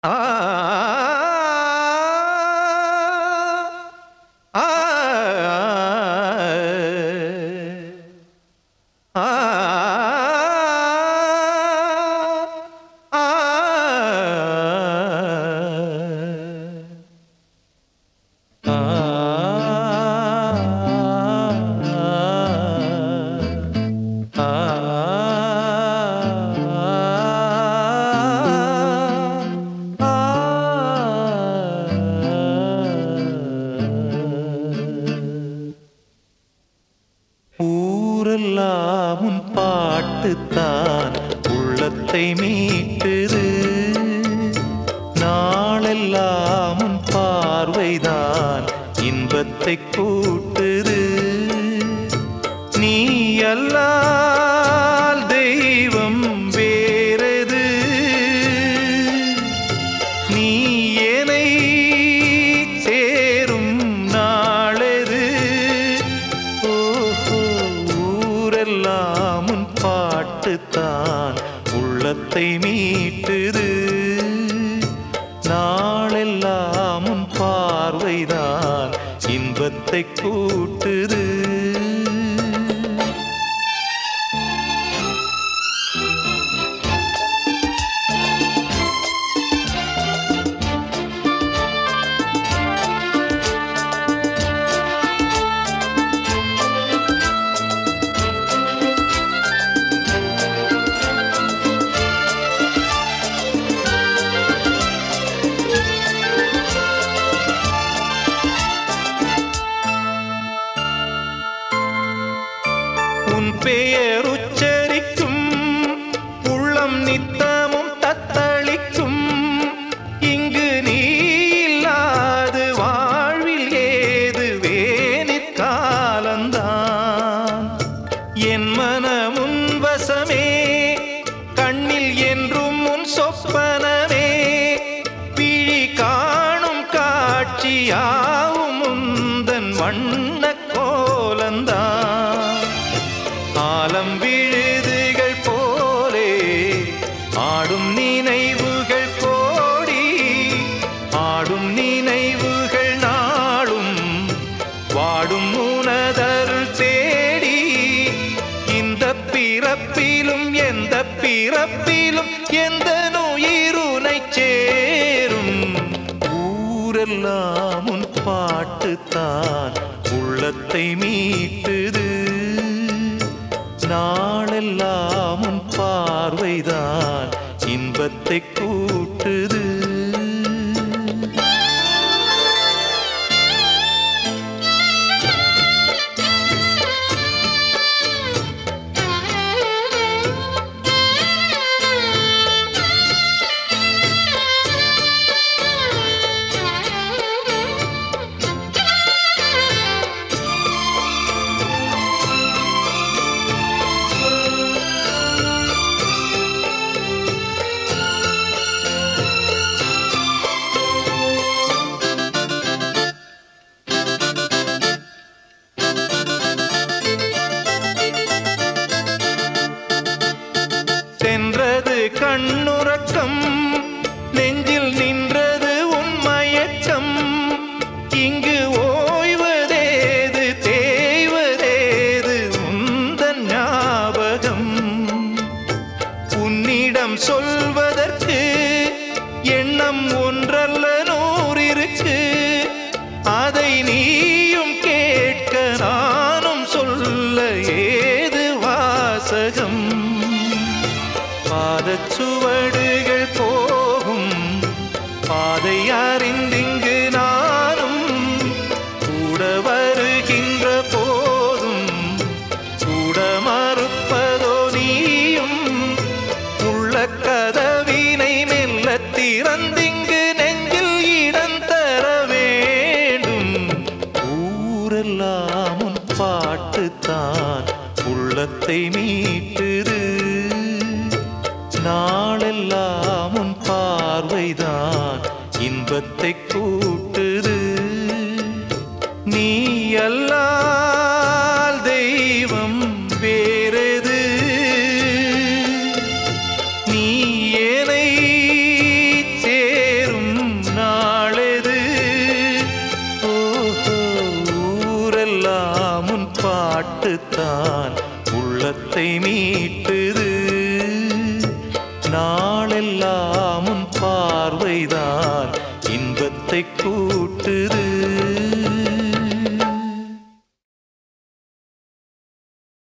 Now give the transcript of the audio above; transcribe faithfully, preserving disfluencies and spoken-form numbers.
ஆ ஆ ஆ ஊரெல்லாம் உன் பாட்டுத்தான் உள்ளத்தை மீட்டுது. நாளெல்லாம் உன் பார்வைதான் இன்பத்தை கூட்டுது. நீ அல்லால் தெய்வம் வேறது, நீ என்னை சேரும் நாளெது. ஓஹோ, ஊரெல்லாம் உன் பாட்டுத்தான் உள்ளத்தை மீட்டுது. நாளெல்லாம் உன் பார்வைதான் இன்பத்தை கூட்டுது. உன் பெயர் உச்சரிக்கும் உள்ளம் நித்தமும் தத்தளிக்கும். இங்கு நீ இல்லாது வாழ்வில் ஏது வேனிற் காலந்தான். என் மனமுன் வசமே, கண்ணில் என்றும் உன் சொப்பனமே. பிழி காணும் காட்சியாவும் உந்தன் வண்ண கோலந்தான். ஆலம் விழுதுகள் போலே ஆடும் நினைவுகள் கோடி, ஆடும் நினைவுகள் நாளும் வாடும் உனதருள் தேடி. இந்த பிறப்பிலும் எந்த பிறப்பிலும் எந்த உயிருனை சேரும். ஊரெல்லாம் உன் பாட்டுத்தான் உள்ளத்தை மீட்டுது. நாளெல்லாம் உன் பார்வைதான் இன்பத்தை கூட்டுது. சென்றது கண்ணுறக்கம், நெஞ்சில் நின்றது உன் மயக்கம். இங்கு ஓய்வதேது தேய்வதேது உந்தன் ஞாபகம். உன்னிடம் சொல்வதற்கு எண்ணம் ஒன்றல்ல நூறிருக்கு. அதை நீயும் கேட்க நானும் சொல்ல ஏது வாசகம். பாதச்சுவடுகள் போகும் பாதை அறிந்திங்கு நானும் கூட வருகின்ற போதும் கூட மறுப்பதோ நீயும். உள்ள கதவினை மெல்ல திறந்திங்கு நெஞ்சில் இடம் தர வேண்டும். ஊரெல்லாம் உன் பாட்டுத்தான் உள்ளத்தை மீட்டுது. நாளெல்லாம் உன் பார்வைதான் இன்பத்தை கூட்டுது. நீ அல்லால் தெய்வம் வேறது, நீ என்னை சேரும் எல்லாம் உன் பாட்டுத்தான் உள்ளத்தை மீட்டுது. நாளெல்லாம் உன் பார்வைதான் இன்பத்தை கூட்டுது.